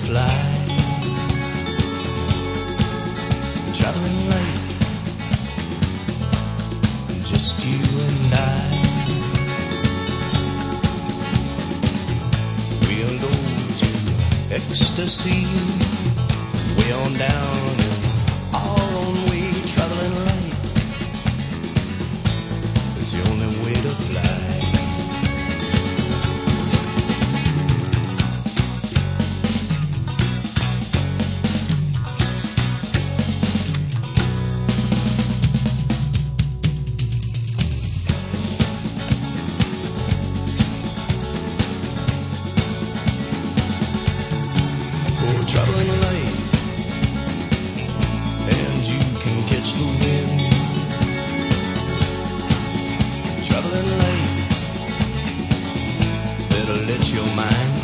fly. Traveling light, just you and I. We'll go to ecstasy, way on down in our own way. Traveling light is the only way to fly. Traveling light, and you can catch the wind. Traveling light, better let your mind